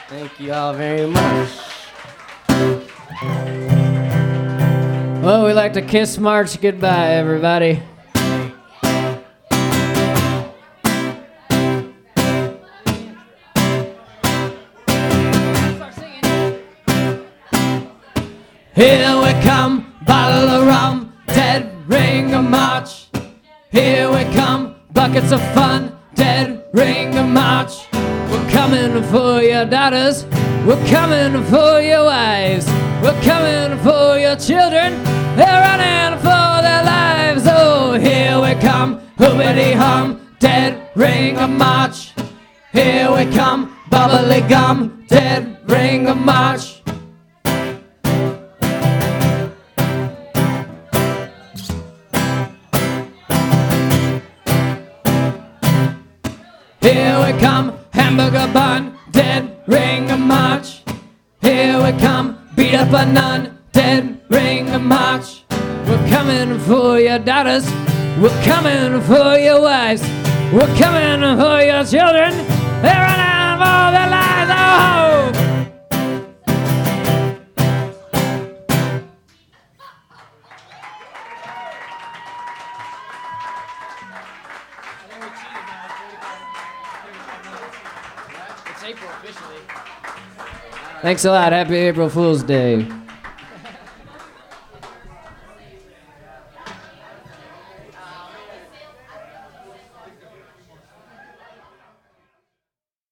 Thank you all very much. Well, we like to kiss March goodbye, everybody. Here we come, bottle of rum, dead ring of March. Here we come, buckets of fun, dead ring of March. We're coming for your daughters, we're coming for your wives, we're coming for your children, they're running for their lives. Oh, here we come, hoobity hum, dead ring of March. Here we come, bubbly gum, dead ring of March. Here we come, hamburger bun, dead ring of March. Here we come, beat up a nun, dead ring of March. We're coming for your daughters, we're coming for your wives, we're coming for your children, they're running for their lives. Oh! It's April officially. Thanks a lot. Happy April Fool's Day.